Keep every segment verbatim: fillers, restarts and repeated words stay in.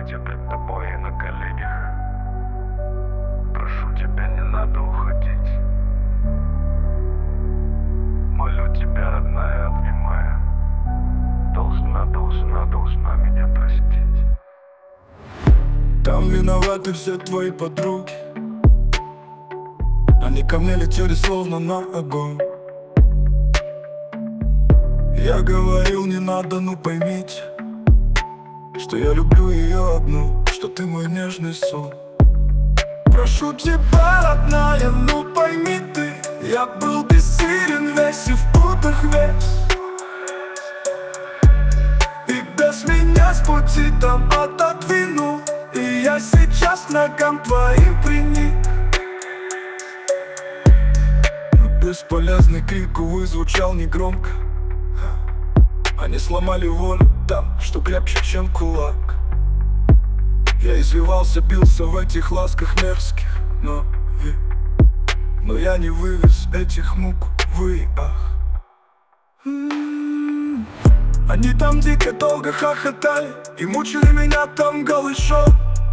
платье пред тобой и на коленях. Прошу тебя, не надо уходить. Молю тебя, родная, обнимая. Должна, должна, должна меня простить. Там виноваты все твои подруги. Они ко мне летели словно на огонь. Я говорил, не надо, ну поймите, что я люблю ее одну, что ты мой нежный сон. Прошу тебя, родная, ну пойми ты, я был бессилен весь и в путах весь. И без меня с пути там отодвинул, и я сейчас к ногам твоим приник. Но бесполезный крик, увы, звучал негромко. Они сломали волю там, что крепче, чем кулак. Я извивался, бился в этих ласках мерзких, но, но я не вывез этих мук, вы, ах. М-м-м. Они там дико долго хохотали и мучили меня там голышом.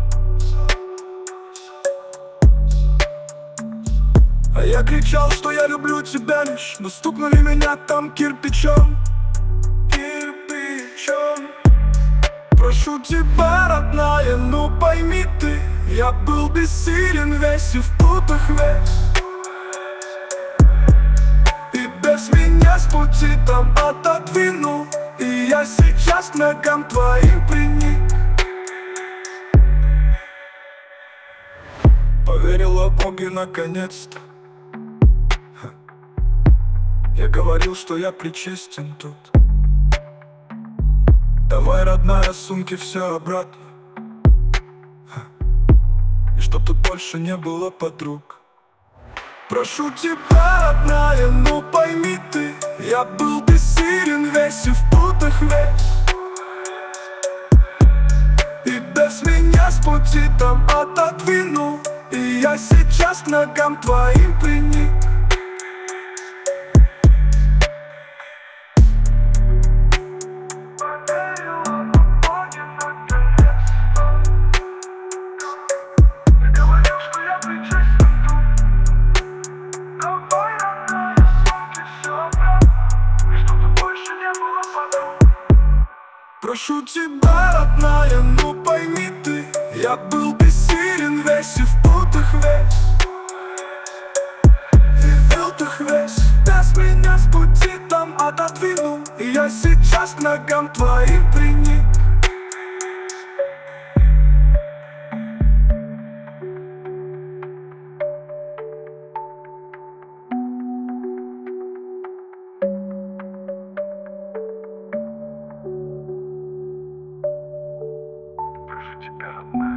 А я кричал, что я люблю тебя лишь, но стукнули меня там кирпичом. Кирпичом. Прошу тебя, родная, ну пойми ты, я был бессилен весь и в путах весь. И без меня с пути там отодвинул, и я сейчас к ногам твоим приник. Поверила в Бога наконец-то. Я говорил, что я причастен тут. Давай, родная, сумки все обратно. И чтоб тут больше не было подруг. Прошу тебя, родная, ну пойми ты, я был бессилен весь и в путах весь. И без меня с пути там отодвинул, и я сейчас к ногам твоим приник. Прошу тебя, родная, ну пойми ты, я был бессилен весь и в путах весь. И в путах весь. Без меня с пути там отодвинул, и я сейчас к ногам твоим приник. Прошу тебя, родная.